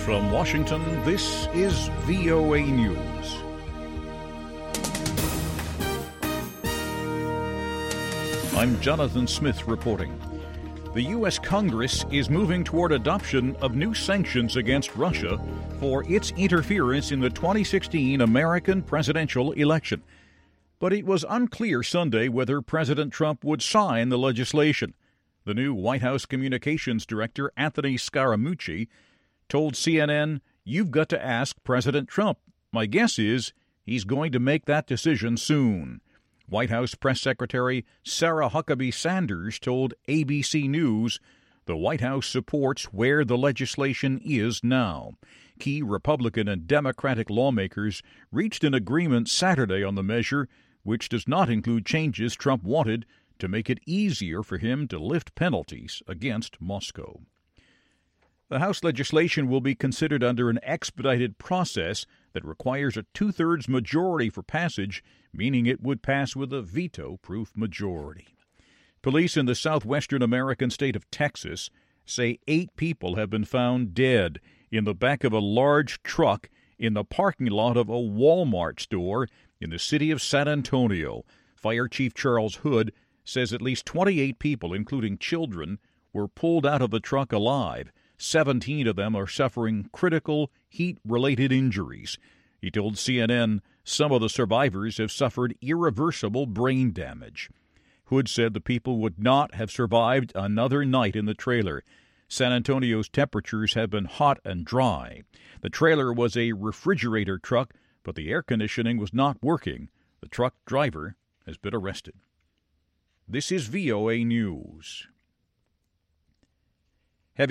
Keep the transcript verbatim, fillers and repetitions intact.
From Washington, this is V O A News. I'm Jonathan Smith reporting. The U S. Congress is moving toward adoption of new sanctions against Russia for its interference in the twenty sixteen American presidential election. But it was unclear Sunday whether President Trump would sign the legislation. The new White House Communications Director, Anthony Scaramucci, told C N N, "You've got to ask President Trump. My guess is he's going to make that decision soon." White House Press Secretary Sarah Huckabee Sanders told A B C News the White House supports where the legislation is now. Key Republican and Democratic lawmakers reached an agreement Saturday on the measure, which does not include changes Trump wanted to make it easier for him to lift penalties against Moscow. The House legislation will be considered under an expedited process that requires a two-thirds majority for passage, meaning it would pass with a veto-proof majority. Police in the southwestern American state of Texas say eight people have been found dead in the back of a large truck in the parking lot of a Walmart store in the city of San Antonio. Fire Chief Charles Hood says at least twenty-eight people, including children, were pulled out of the truck alive. seventeen of them are suffering critical heat-related injuries. He told C N N some of the survivors have suffered irreversible brain damage. Hood said the people would not have survived another night in the trailer. San Antonio's temperatures have been hot and dry. The trailer was a refrigerator truck, but the air conditioning was not working. The truck driver has been arrested. This is V O A News.